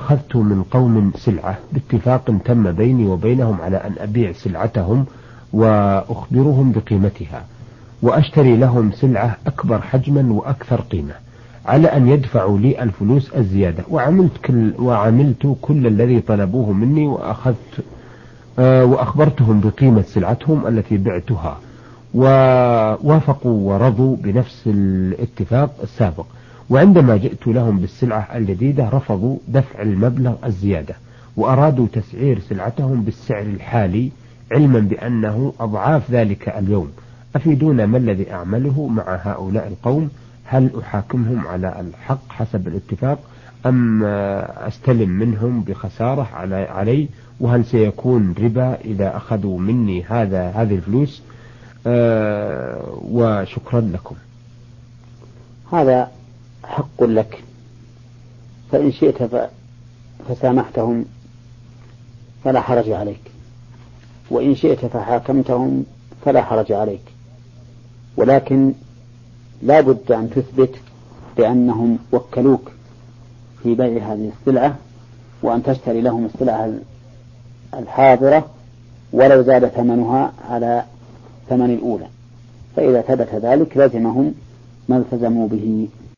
أخذت من قوم سلعة باتفاق تم بيني وبينهم على أن أبيع سلعتهم وأخبرهم بقيمتها، وأشتري لهم سلعة أكبر حجما وأكثر قيمة، على أن يدفعوا لي الفلوس الزيادة، وعملت كل الذي طلبوه مني، وأخبرتهم بقيمة سلعتهم التي بعتها، ووافقوا ورضوا بنفس الاتفاق السابق. وعندما جئت لهم بالسلعة الجديدة رفضوا دفع المبلغ الزيادة، وأرادوا تسعير سلعتهم بالسعر الحالي، علما بأنه أضعاف ذلك اليوم. أفيدونا ما الذي أعمله مع هؤلاء القوم؟ هل أحاكمهم على الحق حسب الاتفاق، أم أستلم منهم بخسارة علي؟ وهل سيكون ربا إذا أخذوا مني هذه الفلوس؟ وشكرا لكم. هذا حق لك، فإن شئت فسامحتهم فلا حرج عليك، وإن شئت فحاكمتهم فلا حرج عليك، ولكن لا بد أن تثبت بأنهم وكلوك في بيع هذه السلعة، وأن تشتري لهم السلعة الحاضرة ولو زاد ثمنها على ثمن الأولى. فإذا ثبت ذلك لزمهم ما التزموا به